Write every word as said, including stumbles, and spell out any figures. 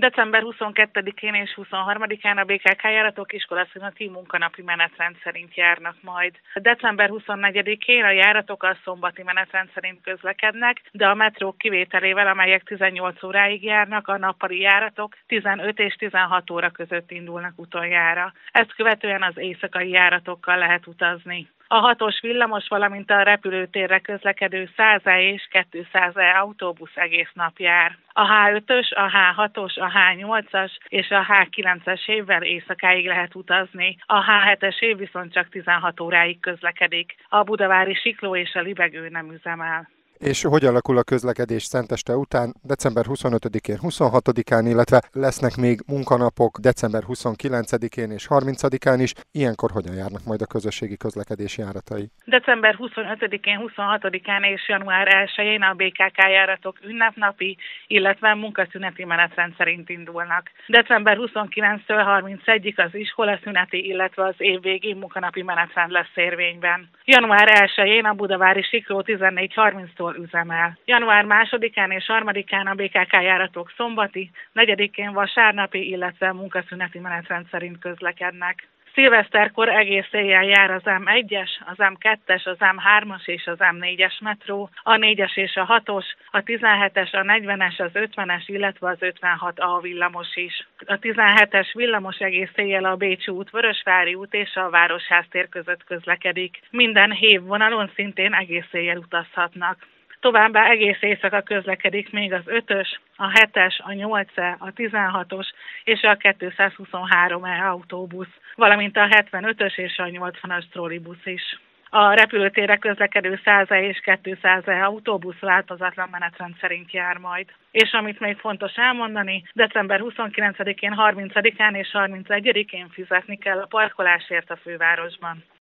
december huszonkettedikén és huszonharmadikán a bé ká ká járatok iskolaszüneti munkanapi menetrend szerint járnak majd. december huszonnegyedikén a járatok a szombati menetrend szerint közlekednek, de a metrók kivételével, amelyek tizennyolc óráig járnak, a nappali járatok tizenöt és tizenhat óra között indulnak utoljára. Ezt követően az éjszakai járatokkal lehet utazni. A hatos villamos, valamint a repülőtérre közlekedő száz E és kétszáz E autóbusz egész nap jár. A há ötös, a há hatos, a há nyolcas és a há kilences évvel éjszakáig lehet utazni. A há hetes év viszont csak tizenhat óráig közlekedik. A budavári Sikló és a Libegő nem üzemel. És hogy alakul a közlekedés Szenteste után, december huszonötödikén, huszonhatodikán, illetve lesznek még munkanapok december huszonkilencedikén és harmincadikán is. Ilyenkor hogyan járnak majd a közösségi közlekedés járatai? december huszonötödikén, huszonhatodikán és január elsején a bé ká ká járatok ünnepnapi, illetve munkaszüneti menetrend szerint indulnak. december huszonkilencedikétől harmincegyedikéig az iskolaszüneti, illetve az évvégi munkanapi menetrend lesz érvényben. január elsején a budavári Sikló tizennégy harminctól üzemel. január másodikán és harmadikán a bé ká ká járatok szombati, negyedikén vasárnapi, illetve munkaszüneti menetrend szerint közlekednek. Szilveszterkor egész éjjel jár az em egyes, az em kettes, az em hármas és az em négyes metró, a négyes és a hatos, a tizenhetes, a negyvenes, az ötvenes, illetve az ötvenhat A villamos is. A tizenhetes villamos egész éjjel a Bécsi út, Vörösvári út és a Városház tér között közlekedik. Minden hévvonalon szintén egész éjjel utazhatnak. Továbbá egész éjszaka közlekedik még az ötös, a hetes, a nyolcas, a tizenhatos és a kétszázhuszonhárom E autóbusz, valamint a hetvenötös és a nyolcvanas trollibusz is. A repülőtérre közlekedő száz E és kétszáz E autóbusz változatlan menetrend szerint jár majd. És amit még fontos elmondani, december huszonkilencedikén, harmincadikán és harmincegyedikén fizetni kell a parkolásért a fővárosban.